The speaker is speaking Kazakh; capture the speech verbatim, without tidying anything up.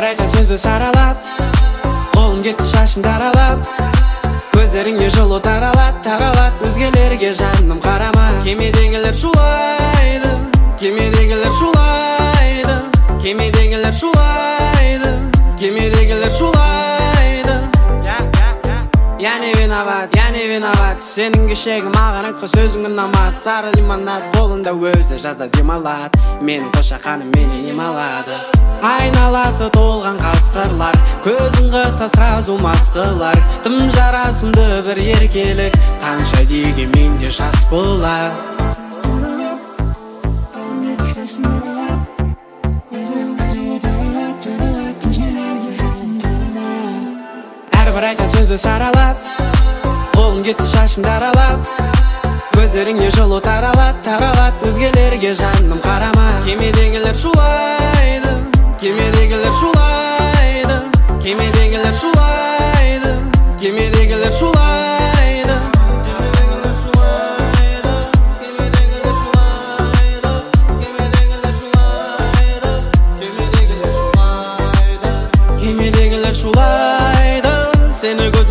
Әрбір айтқан сөзі саралап, қолым кетті шашын таралап, көздеріңе жылу таралат, таралат, өзгелерге жаным қарама. Кемедегілер шулайды, кемедегілер шулайды, кемедегілер шулайды, кемедегілер шулайды. Я не виноват, я не виноват, сенің кешегі маған айтқан сөзің ұнамады. Сары лимонад қолында өзі жазда демалады, менің қошақаным менен емалады. Айналасы толған қасқырлар, көзің қыса сразу масқылар. Тым жарасымды бір еркелік, қанша деген менде жас болар. Әрбір айтқан сөзі саралап, қолым кетті шашын таралап, көздеріңе жылу таралат, таралат, өзгелерге жаным қарама. Кемедегілер шулайды, кемедегілер шулайды, кемедегілер шулайды, кемедегілер шулайды, кемедегілер шулайды, кемедегілер шулайды, кемедегілер шулайды, кемедегілер шулайды, кемедегілер шулайды. Сені көзім